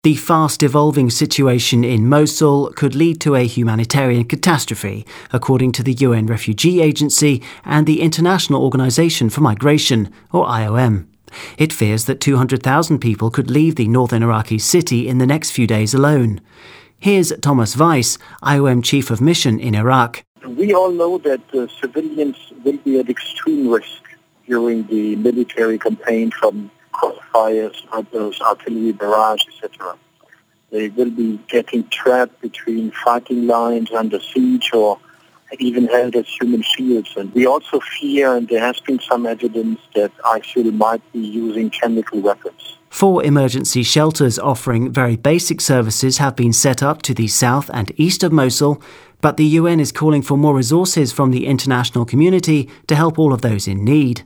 The fast-evolving situation in Mosul could lead to a humanitarian catastrophe, according to the UN Refugee Agency and the International Organization for Migration, or IOM. It fears that 200,000 people could leave the northern Iraqi city in the next few days alone. Here's Thomas Weiss, IOM Chief of Mission in Iraq. We all know that civilians will be at extreme risk during the military campaign from crossfires, artillery barrage, etc. They will be getting trapped between fighting lines under siege or even held as human shields. And we also fear, and there has been some evidence, that ISIL might be using chemical weapons. 4 emergency shelters offering very basic services have been set up to the south and east of Mosul, but the UN is calling for more resources from the international community to help all of those in need.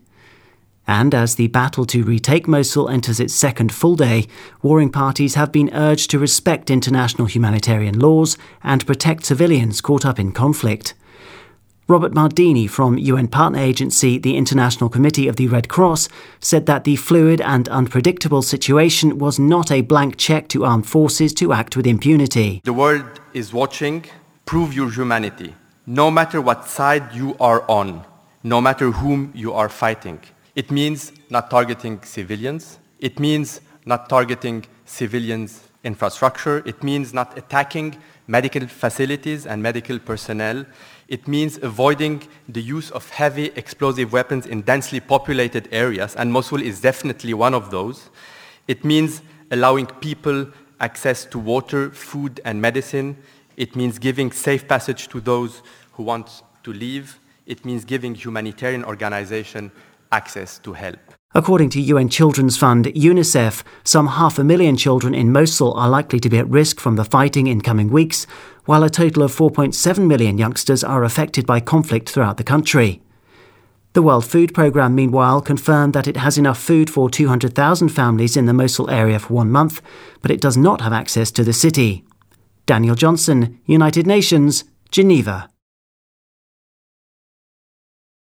And as the battle to retake Mosul enters its second full day, warring parties have been urged to respect international humanitarian laws and protect civilians caught up in conflict. Robert Mardini from UN partner agency, the International Committee of the Red Cross, said that the fluid and unpredictable situation was not a blank check to armed forces to act with impunity. The world is watching. Prove your humanity, no matter what side you are on, no matter whom you are fighting. It means not targeting civilians. It means not targeting civilians' infrastructure. It means not attacking medical facilities and medical personnel. It means avoiding the use of heavy explosive weapons in densely populated areas, and Mosul is definitely one of those. It means allowing people access to water, food, and medicine. It means giving safe passage to those who want to leave. It means giving humanitarian organizations access to help. According to UN Children's Fund, UNICEF, some 500,000 children in Mosul are likely to be at risk from the fighting in coming weeks, while a total of 4.7 million youngsters are affected by conflict throughout the country. The World Food Programme, meanwhile, confirmed that it has enough food for 200,000 families in the Mosul area for 1 month, but it does not have access to the city. Daniel Johnson, United Nations, Geneva.